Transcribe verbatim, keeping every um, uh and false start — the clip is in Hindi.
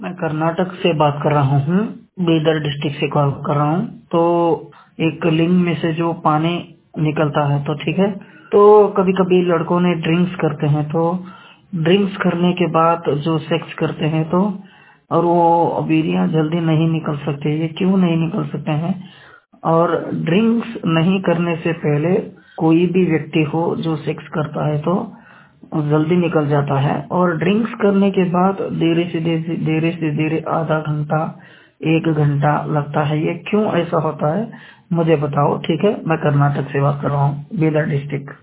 मैं कर्नाटक से बात कर रहा हूँ। बीदर डिस्ट्रिक्ट से कॉल कर रहा हूँ। तो एक लिंग में से जो पानी निकलता है तो ठीक है, तो कभी कभी लड़कों ने ड्रिंक्स करते हैं, तो ड्रिंक्स करने के बाद जो सेक्स करते हैं तो और वो वीर्य जल्दी नहीं निकल सकते, ये क्यों नहीं निकल सकते हैं? और ड्रिंक्स नहीं करने से पहले कोई भी व्यक्ति हो जो सेक्स करता है तो जल्दी निकल जाता है, और ड्रिंक्स करने के बाद धीरे से धीरे धीरे से धीरे आधा घंटा एक घंटा लगता है, ये क्यों ऐसा होता है? मुझे बताओ। ठीक है, मैं कर्नाटक से बात कर रहा हूँ, बीदर डिस्ट्रिक्ट।